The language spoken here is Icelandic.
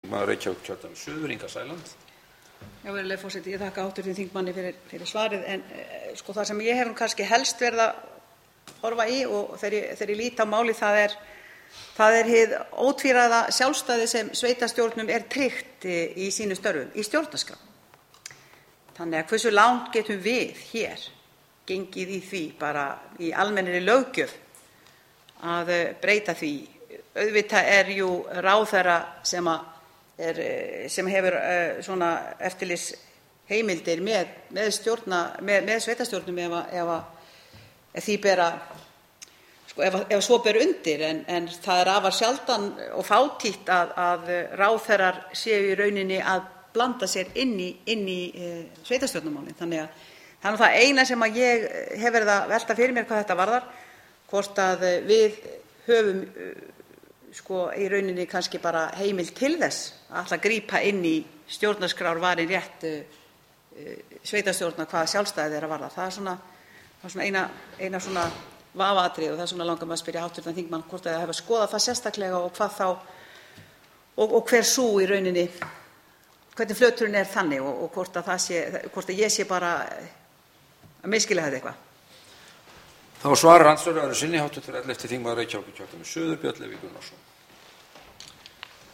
Maður Reykjavíkurkjördæmis suður, Inga Sæland. Já, virðulegi forseti, ég þakka hv. þingmanni fyrir svarið, en það sem ég hef kannski helst verið að horfa í og þegar ég lít á málið, það er hið ótvíræða sjálfstæði sem sveitarstjórnum er tryggt í sínum störfum í stjórnarskrá. Þannig að hversu langt getum við hér gengið í því bara í almennri löggjöf að breyta því? Auðvitað er jú ráðherra sem hefur svona eftirlitsheimildir með sveitarstjórnum ef því ber ef svo ber undir, en það er afar sjaldan og fátítt að ráðherrar séu í rauninni að blanda sér inn í sveitarstjórnarmálin. Þannig að það er það eina sem ég hef verið að velta fyrir mér hvað þetta varðar, hvort að við höfum í rauninni kannski bara heimild til þess að ætla að grípa inn í stjórnarskrárvarin rétt sveitarstjórna hvað sjálfstæði er að varða. Það er svona eina svona vafaatriði, og þess vegna langar mig að spyrja hv. þingmann hvort það hefur skoðað það sérstaklega og hvað þá og hver sú í rauninni, hvernig flöturinn er þannig, og hvort að ég sé bara að misskilja þetta eitthvað. Þá svarar andsvörumaður sinni hv. 11. þingmaður Reykjavíkurkjördæmis suður, Björn Leví Gunnarsson.